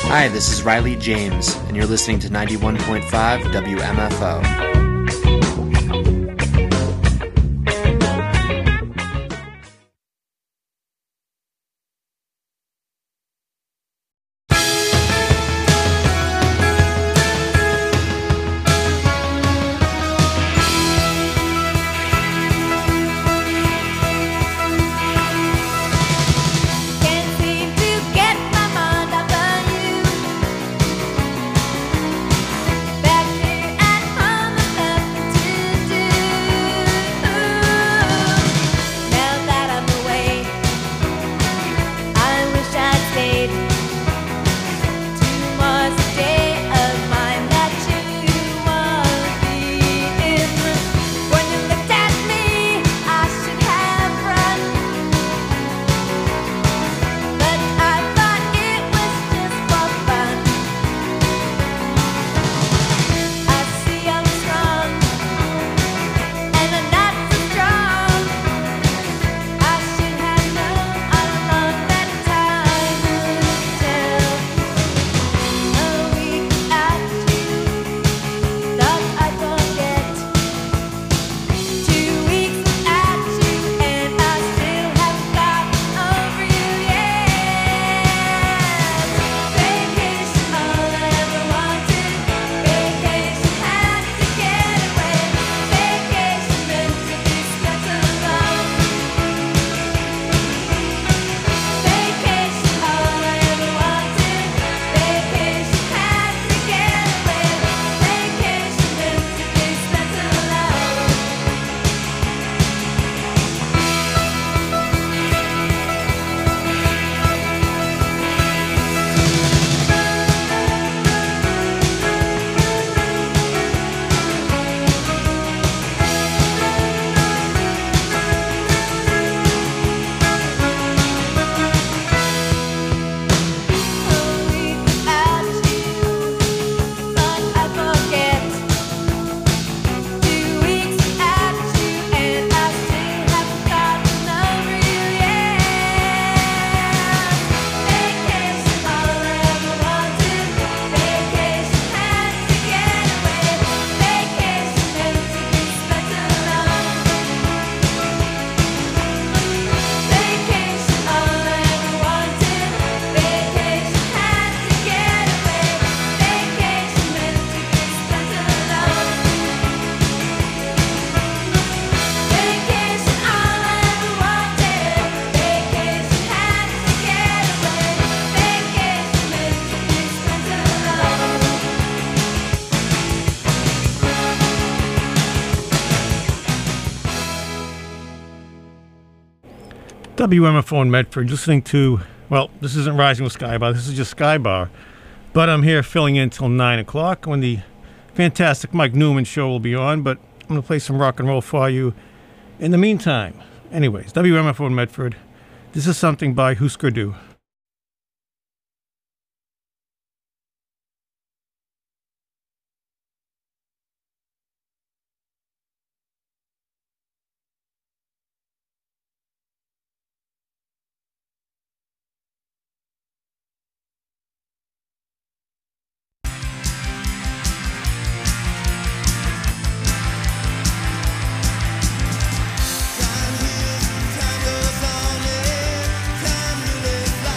Hi, this is Riley James, and you're listening to 91.5 WMFO. WMFO in Medford, listening to, well, this isn't Rising with Sky Bar, this is just Sky Bar. But I'm here filling in till 9 o'clock when the fantastic Mike Newman show will be on. But I'm going to play some rock and roll for you in the meantime. Anyways, WMFO in Medford, this is something by Husker Du. Time goes on, time you live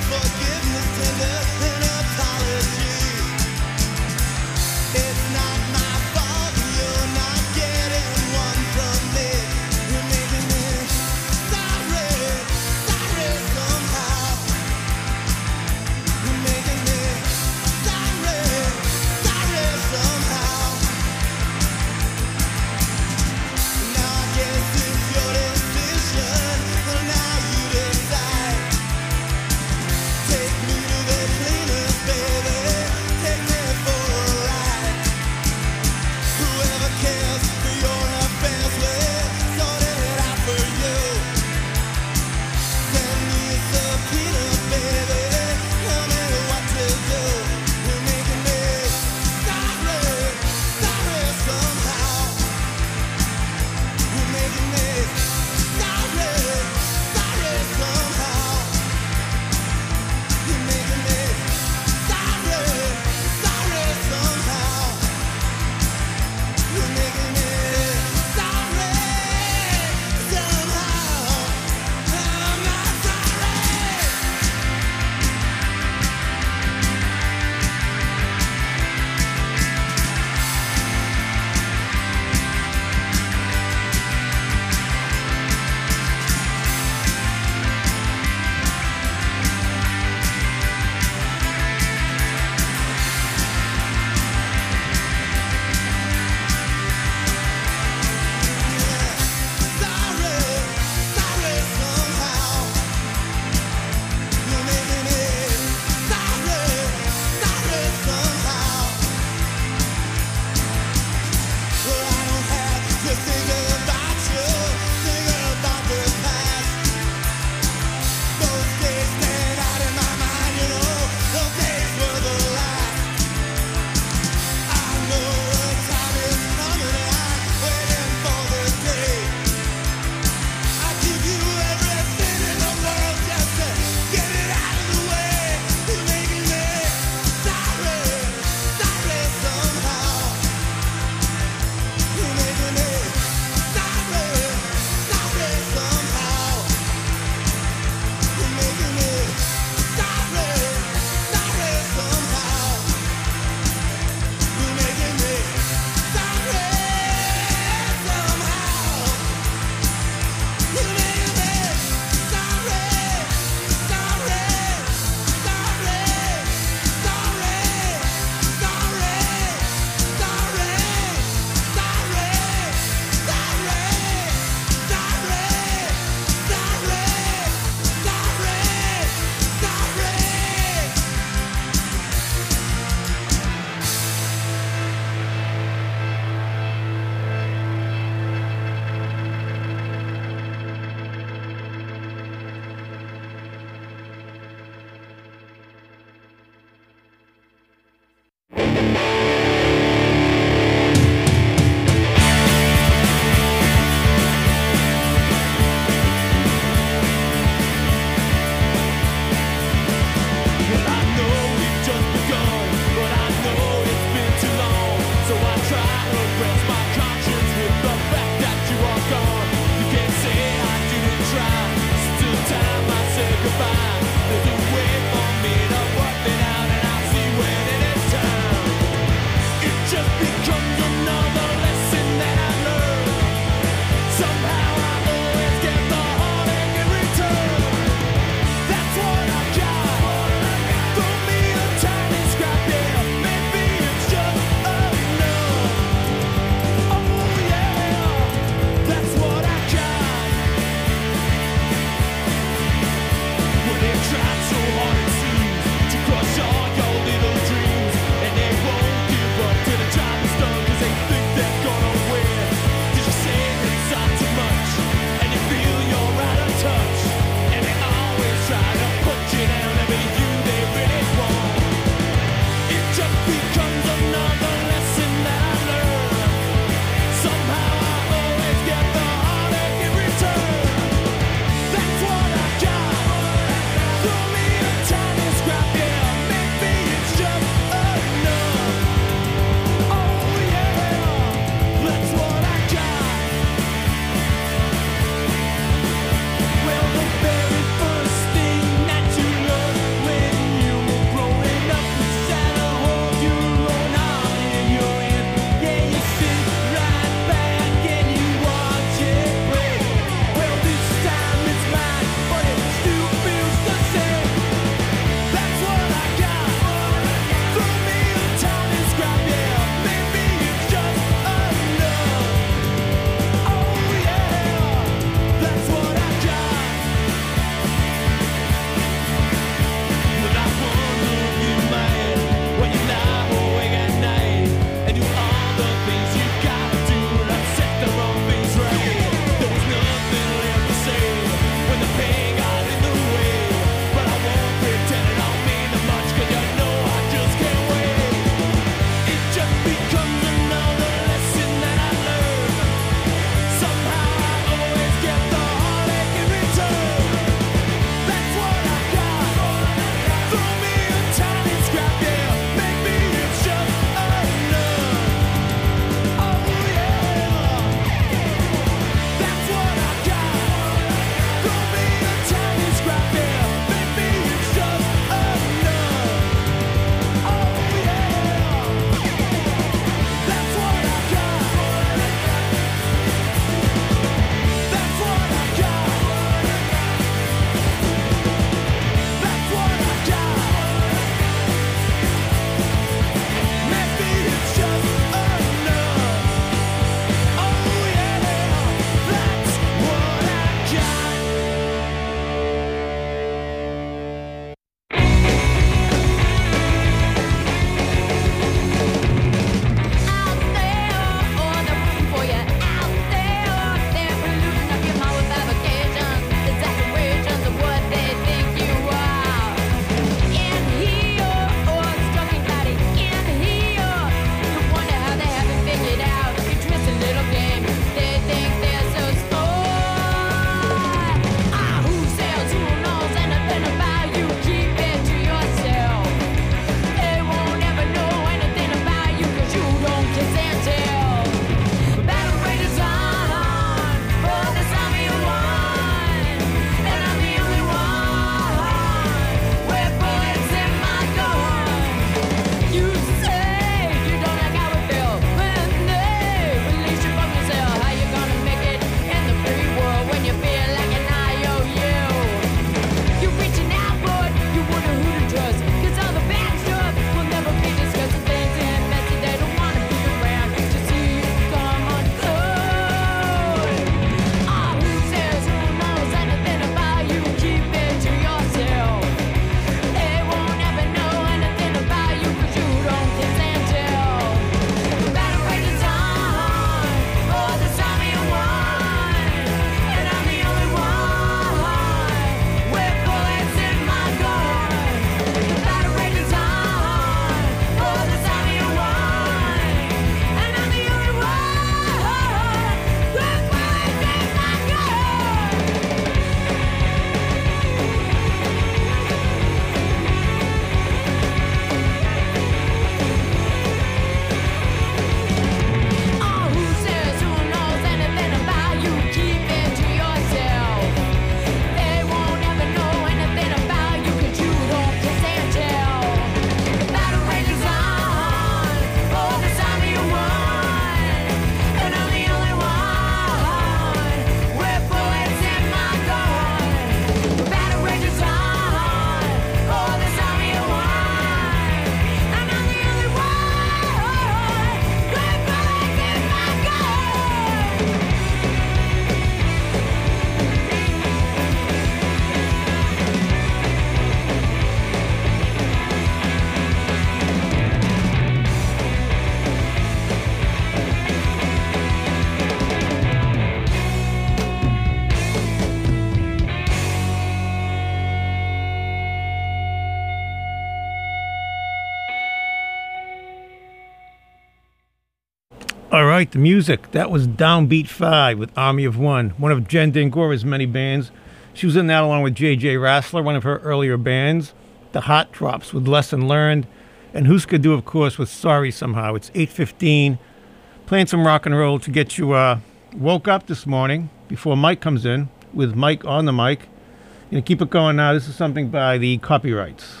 All right, the music. That was Downbeat 5 with Army of one of Jen Dingora's many bands. She was in that along with J.J. Rassler, one of her earlier bands. The Hot Drops with Lesson Learned. And Husker Du, of course, with Sorry Somehow. It's 8:15. Playing some rock and roll to get you woke up this morning before Mike comes in with Mike on the mic. Gonna keep it going now. This is something by the Copyrights.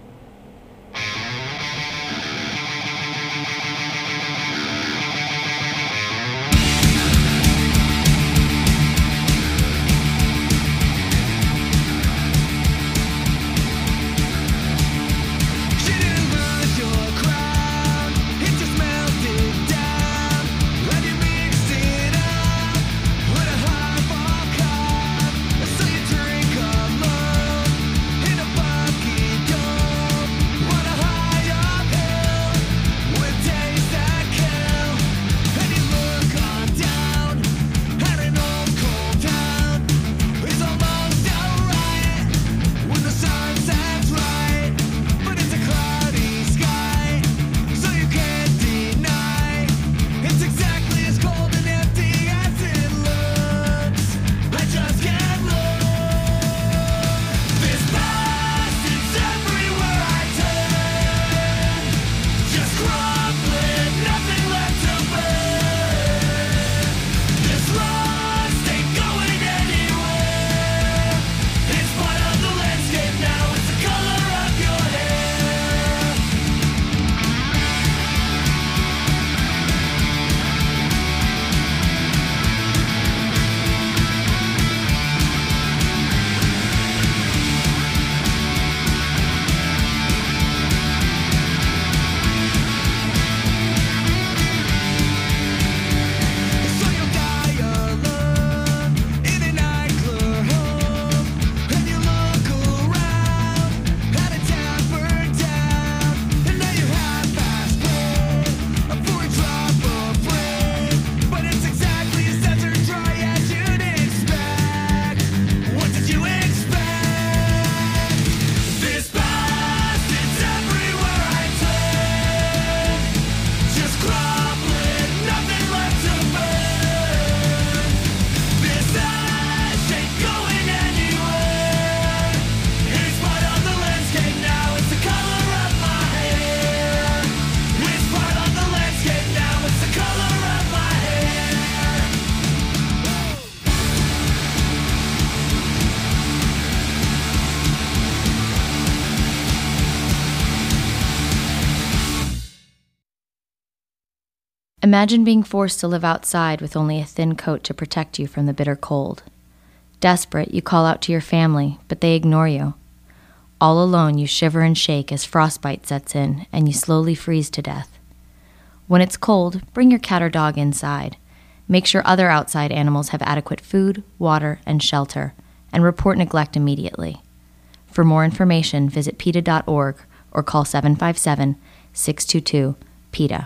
Imagine being forced to live outside with only a thin coat to protect you from the bitter cold. Desperate, you call out to your family, but they ignore you. All alone, you shiver and shake as frostbite sets in, and you slowly freeze to death. When it's cold, bring your cat or dog inside. Make sure other outside animals have adequate food, water, and shelter, and report neglect immediately. For more information, visit PETA.org or call 757-622-PETA.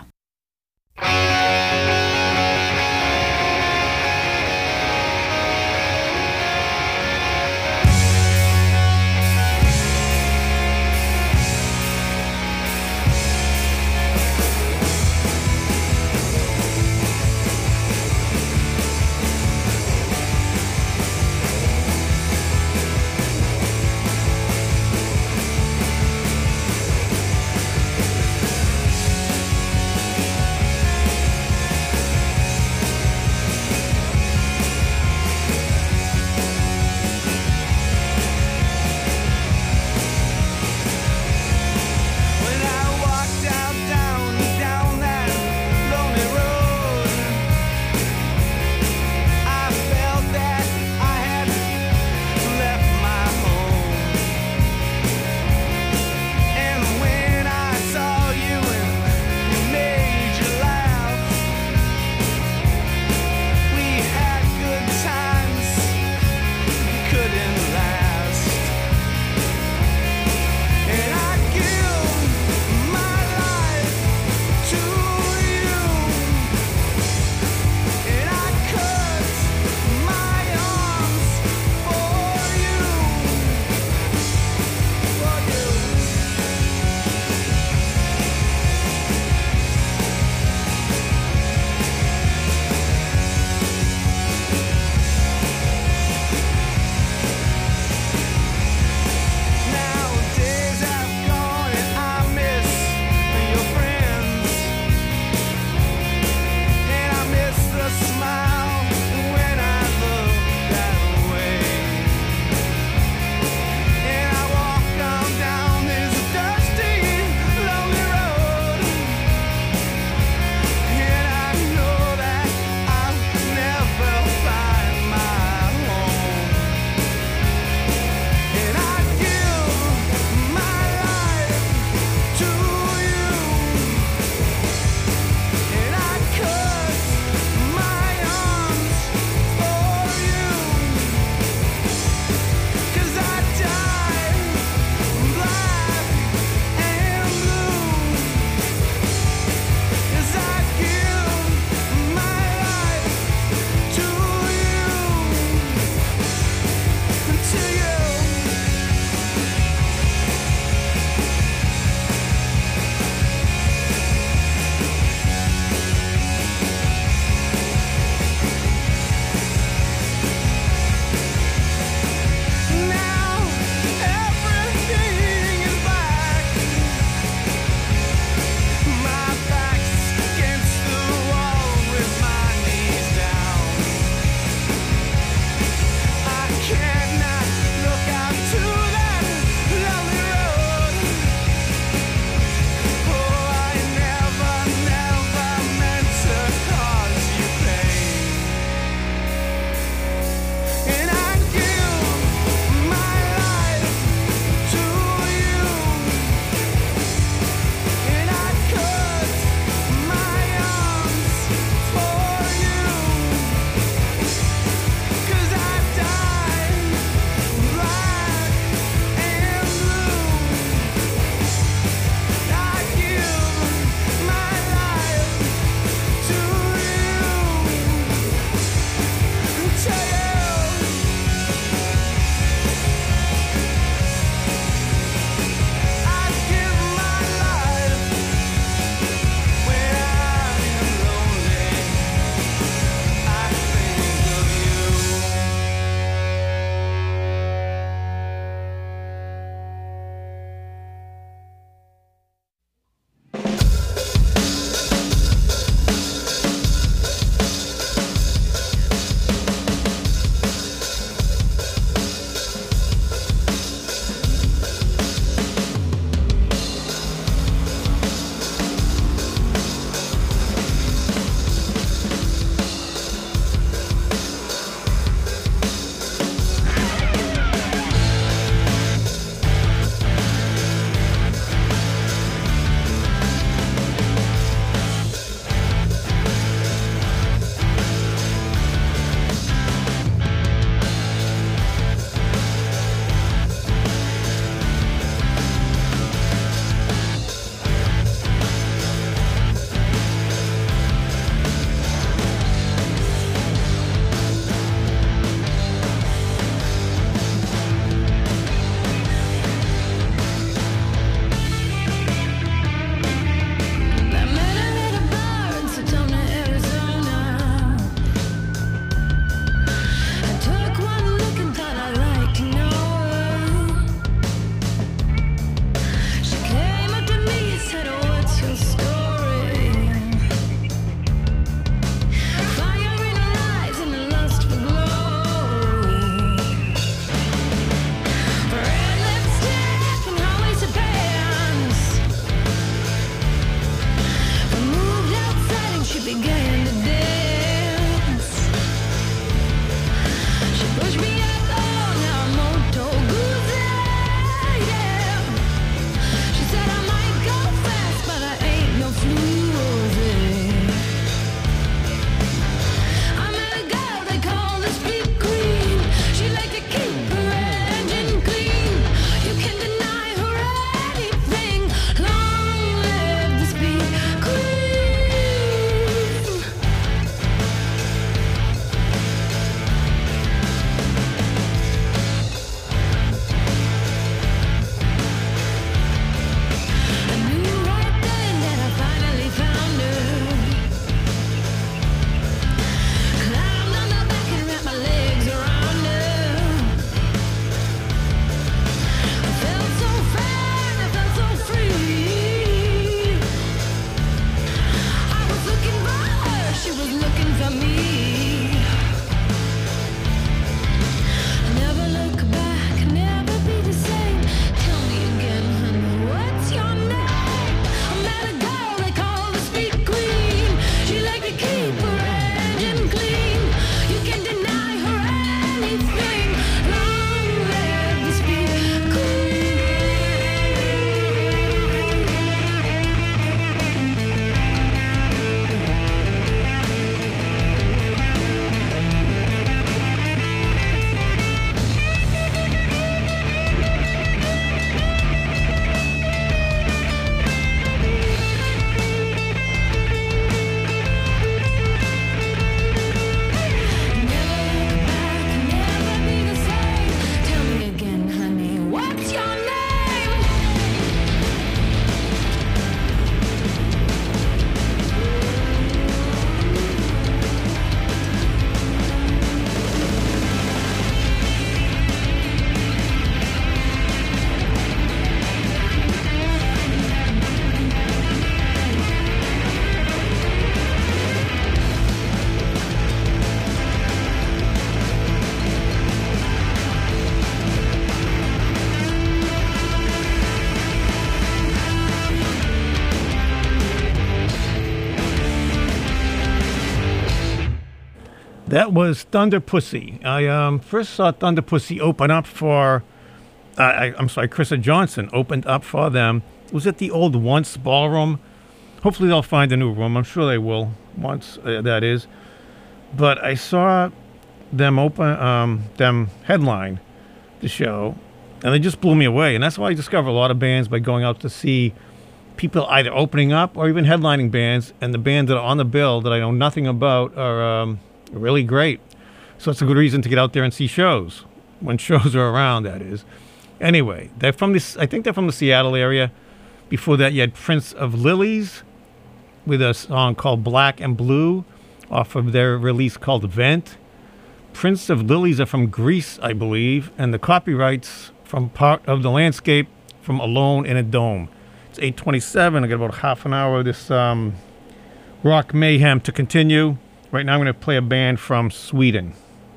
That was Thunder Pussy. I first saw Thunder Pussy open up for, I'm sorry, Krista Johnson opened up for them. It was at the old Once Ballroom. Hopefully they'll find a new room. I'm sure they will, once that is. But I saw them them headline the show, and they just blew me away. And that's why I discover a lot of bands by going out to see people either opening up or even headlining bands, and the bands that are on the bill that I know nothing about are really great. So it's a good reason to get out there and see shows when shows are around, that is. Anyway, they're from this. I think they're from the Seattle area. Before that, you had Prince of Lilies with a song called Black and Blue off of their release called Vent. Prince of Lilies are from Greece, I believe, and the copyrights from Part of the Landscape from Alone in a Dome. It's 8:27. I got about half an hour of this rock mayhem to continue. Right now I'm going to play a band from Sweden.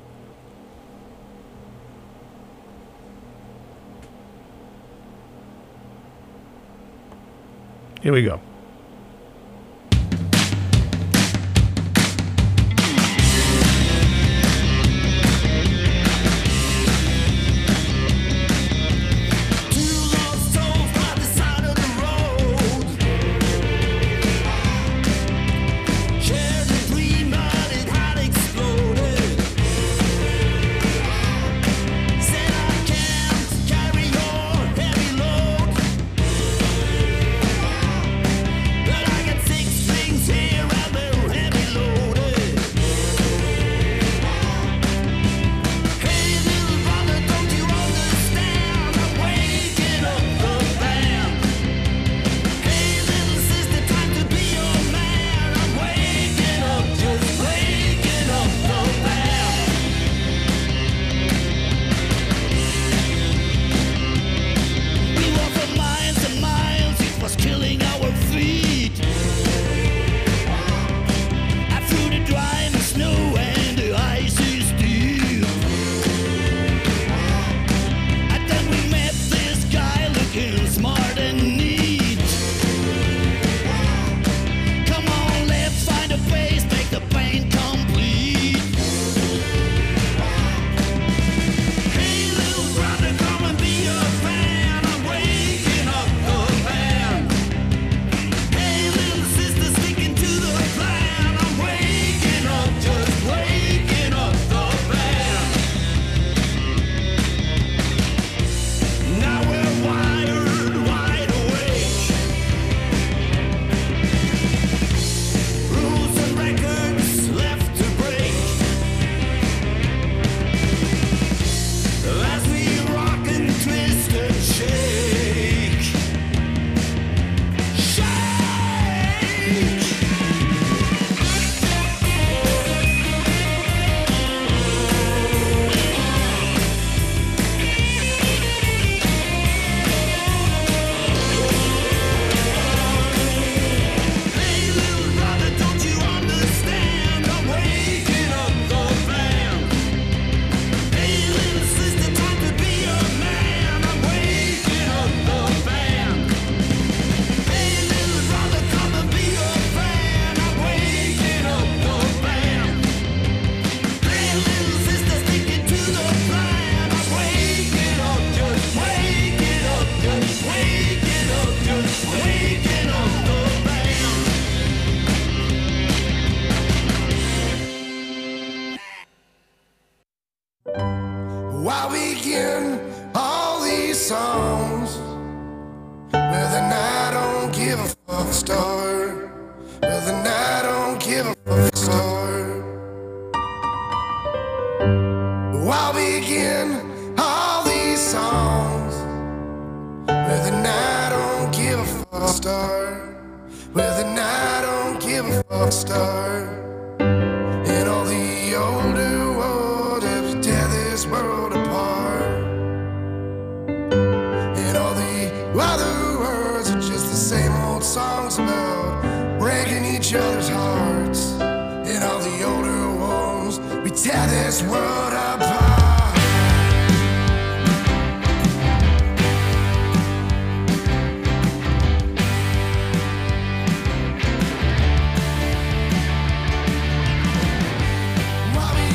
Here we go. Why begin all these songs with an I don't give a fuck start? With an I don't give a fuck start. Why begin all these songs with an I don't give a fuck start? With an I don't give a fuck start. And all the older world has tear this world apart. And all the other words are just the same old songs about breaking each other's hearts. And all the older ones, we tear this world apart. Why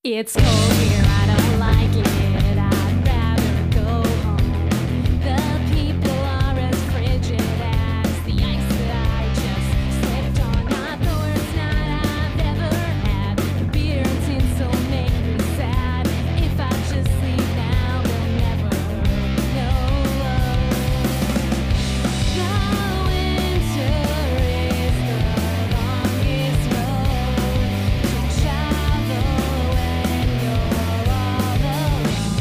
It's cold here, I don't like it. I'd rather go home. The people are as frigid as the ice that I just slipped on. Not the worst night I've ever had. The beer and tinsel make me sad. If I just leave now, they'll never know. The winter is the longest road to travel when you're all alone.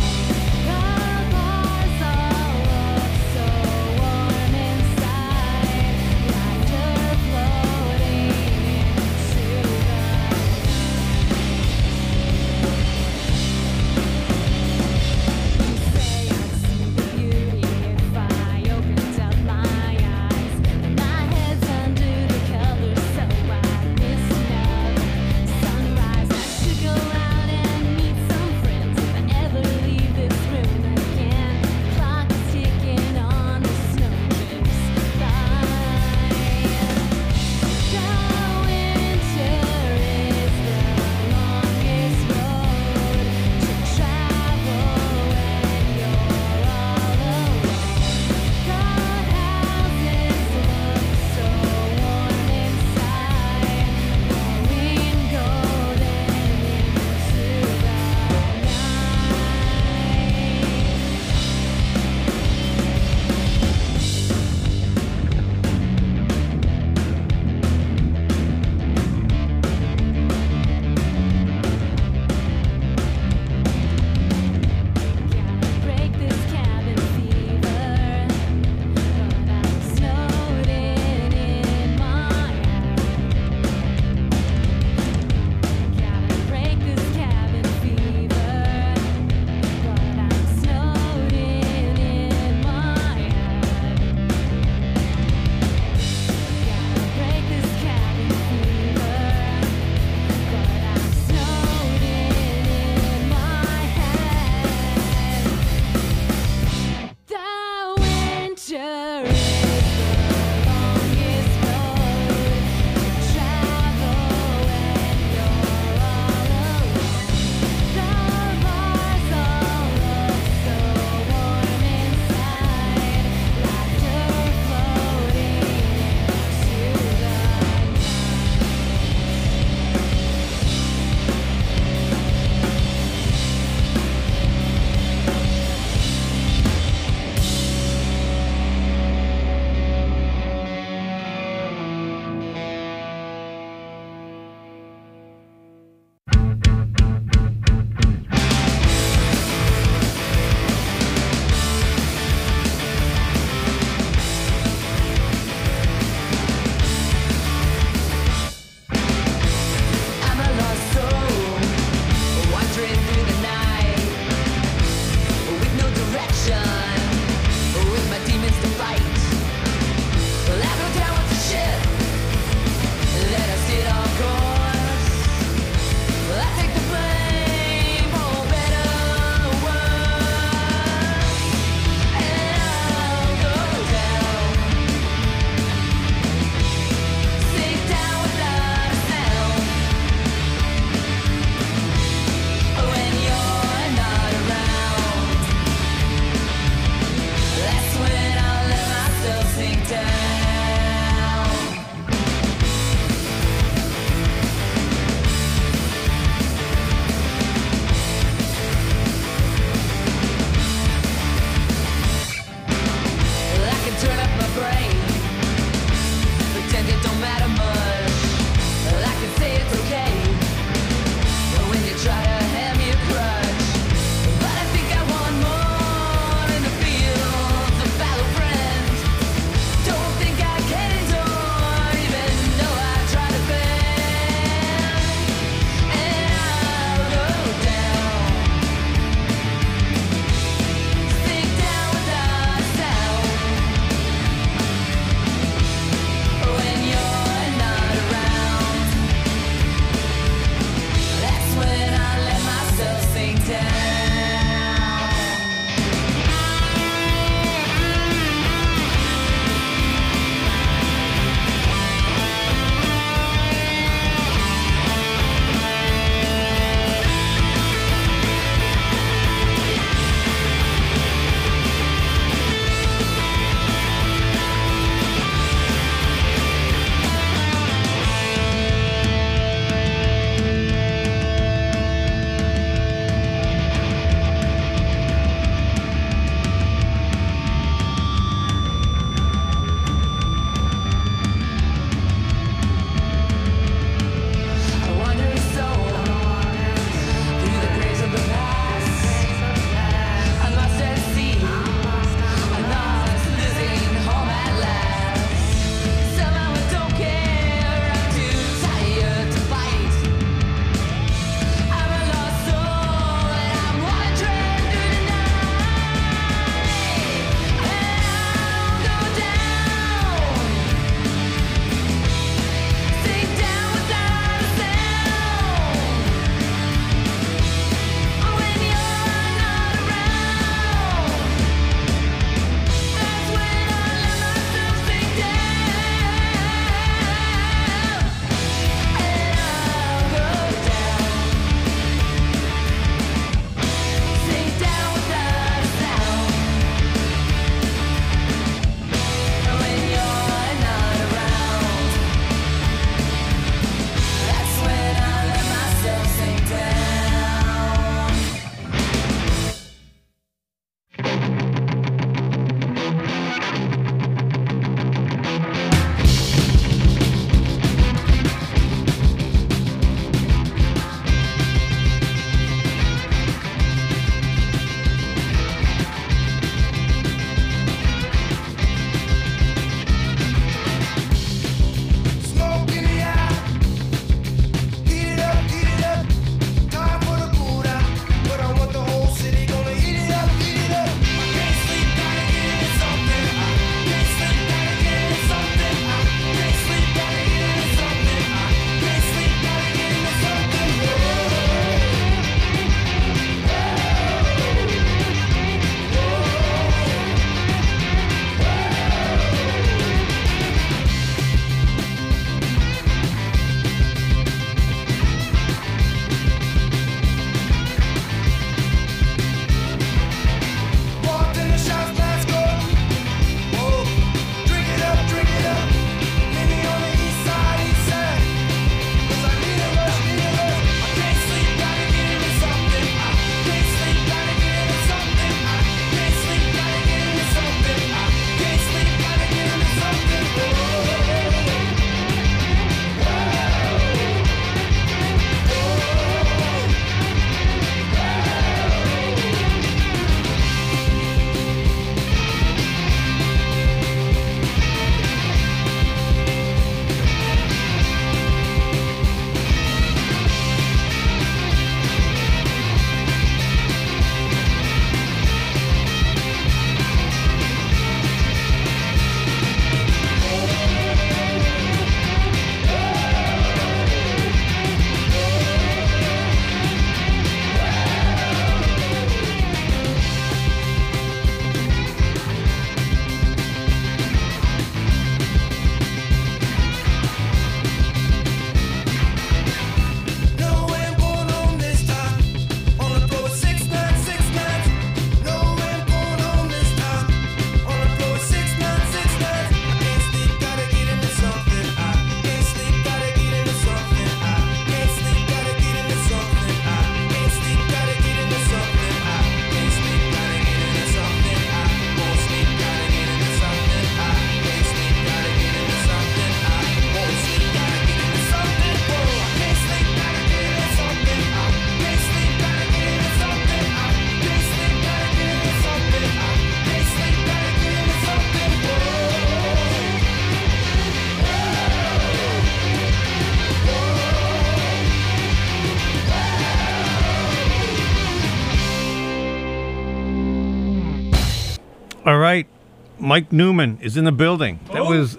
Mike Newman is in the building. That was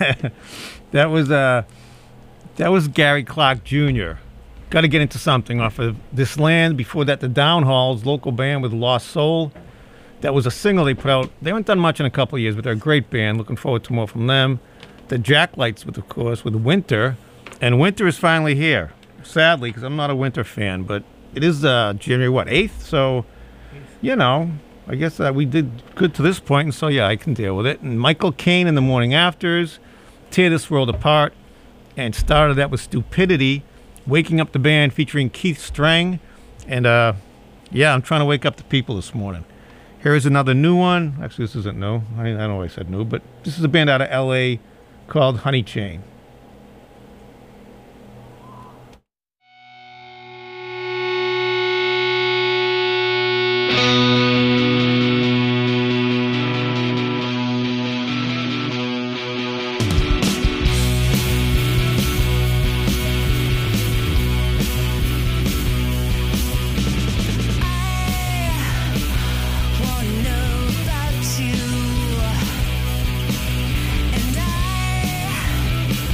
that was Gary Clark Jr. Got to get into something off of This Land. Before that, the Downhalls, local band with Lost Soul. That was a single they put out. They haven't done much in a couple of years, but they're a great band. Looking forward to more from them. The Jacklights, with, of course, with Winter. And winter is finally here. Sadly, because I'm not a winter fan, but it is January, 8th? So, I guess we did good to this point, and so, yeah, I can deal with it. And Michael Caine in the Morning Afters, Tear This World Apart, and started that with Stupidity, Waking Up the Band featuring Keith Strang. And, yeah, I'm trying to wake up the people this morning. Here is another new one. Actually, this isn't new. I don't know why I said new, but this is a band out of L.A. called Honey Chain. And I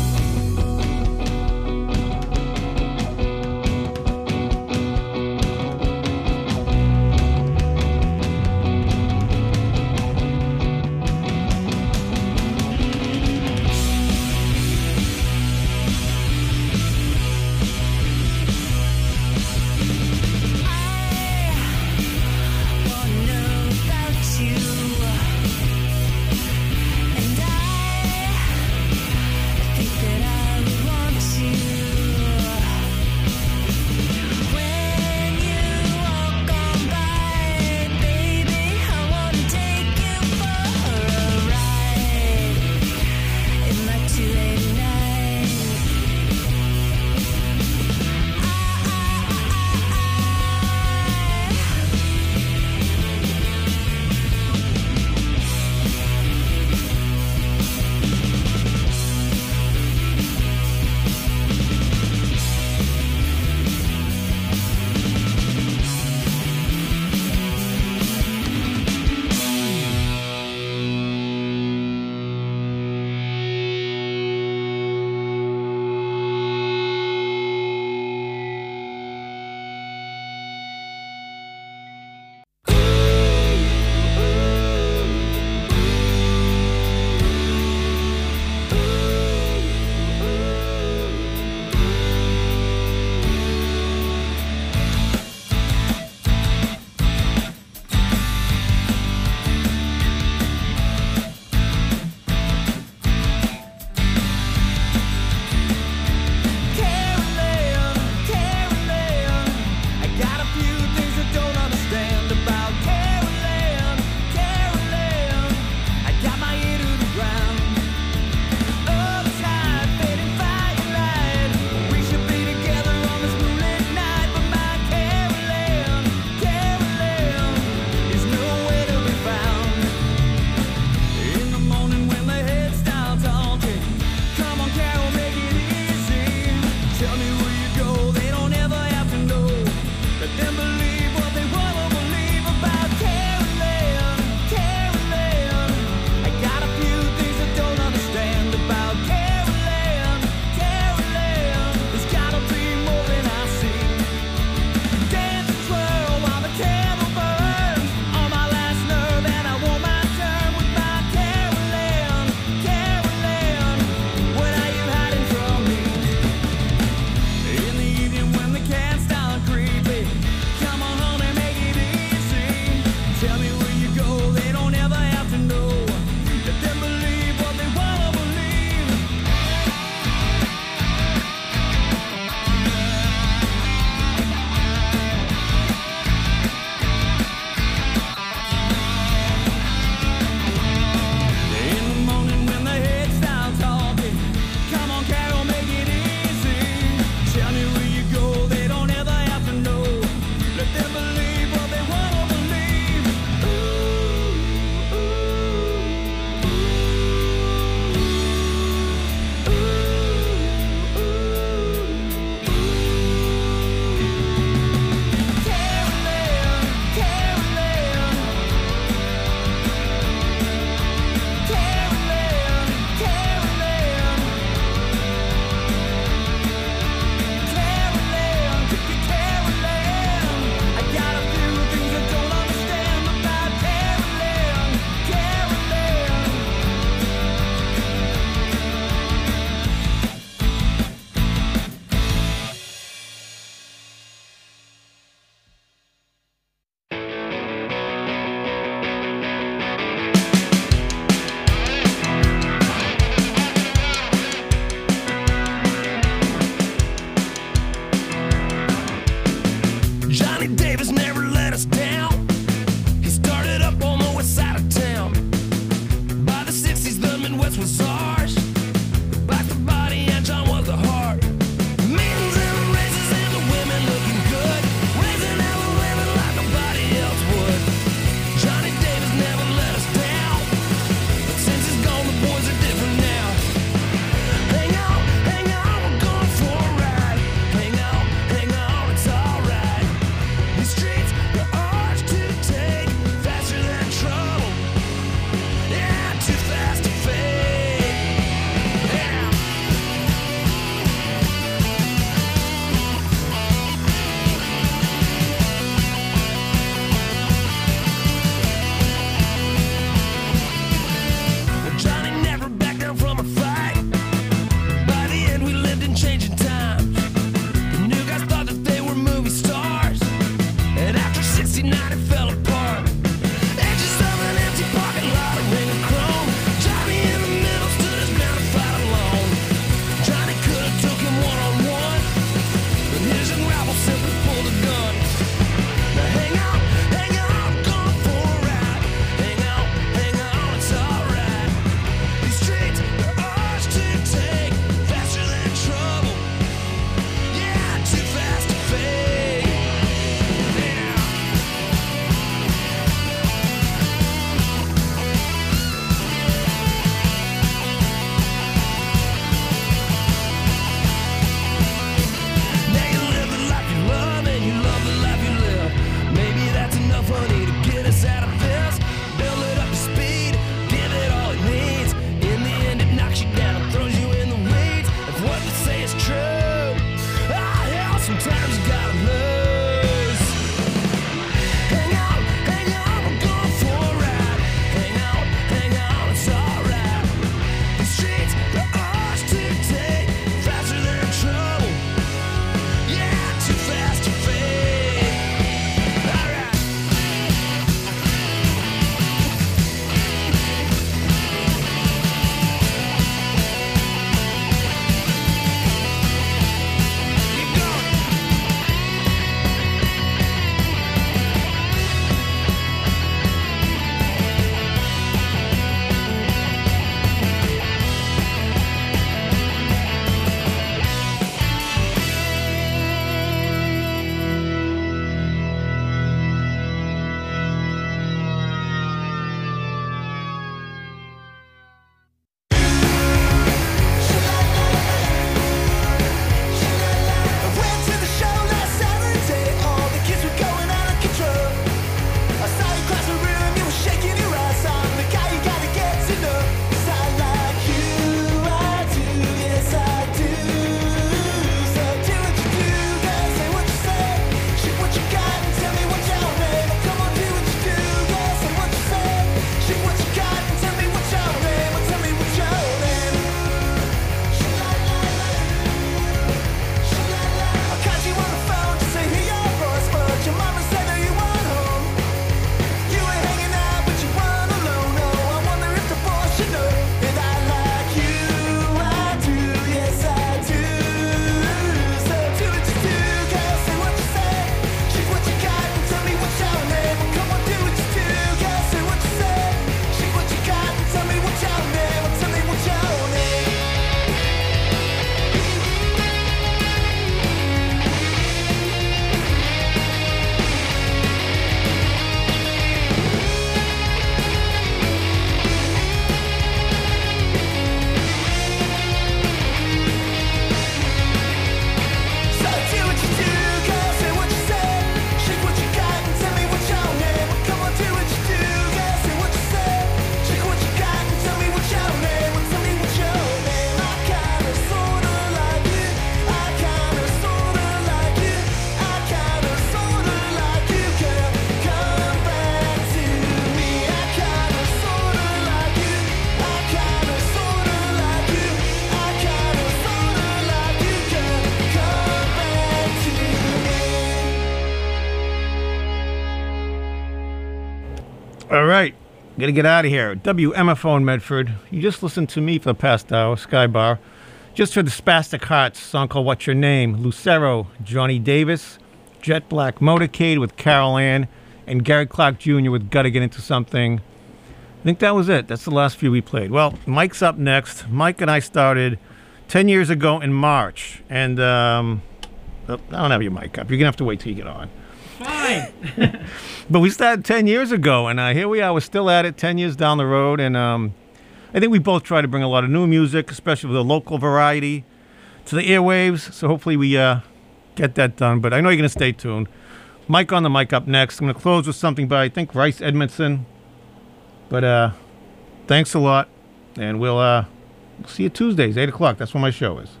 All right. Got to get out of here. WMFO in Medford. You just listened to me for the past hour, Skybar. Just heard the Spastic Hearts song called What's Your Name? Lucero, Johnny Davis, Jet Black Motorcade with Carol Ann, and Gary Clark Jr. with Gotta Get Into Something. I think that was it. That's the last few we played. Well, Mike's up next. Mike and I started 10 years ago in March. And I don't have your mic up. You're going to have to wait till you get on. Fine. But we started 10 years ago, and here we are. We're still at it 10 years down the road. And I think we both try to bring a lot of new music, especially with the local variety, to the airwaves. So hopefully we get that done. But I know you're going to stay tuned. Mike on the mic up next. I'm going to close with something by, I think, Rice Edmondson. But thanks a lot. And we'll see you Tuesdays, 8 o'clock. That's when my show is.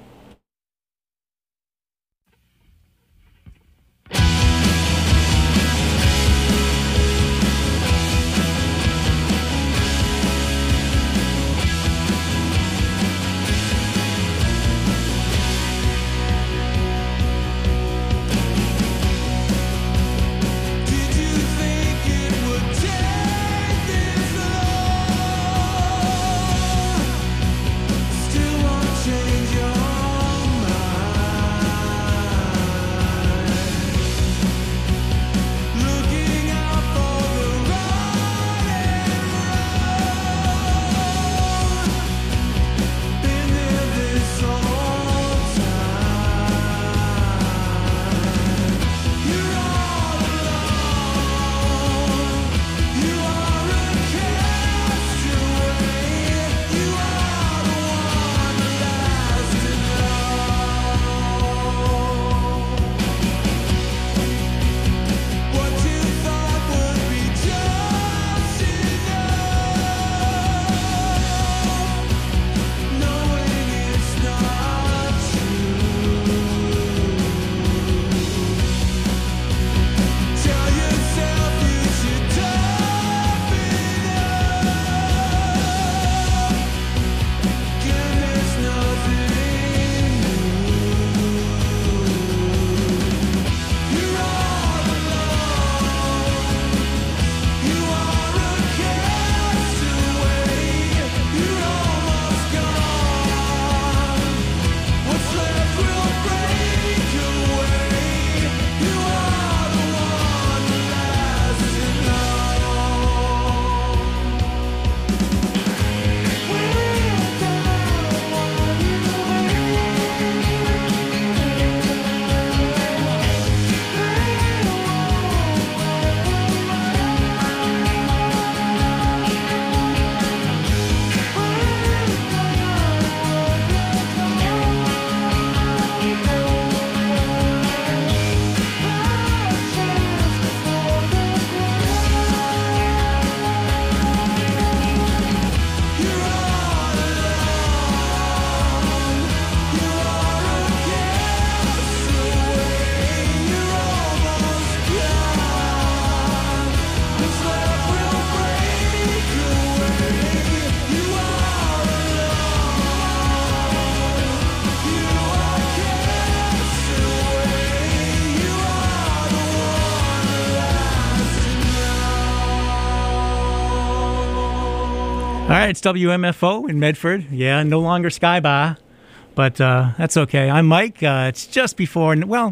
All right, it's WMFO in Medford. Yeah, no longer Sky Bar, but that's okay. I'm Mike. It's just before, well,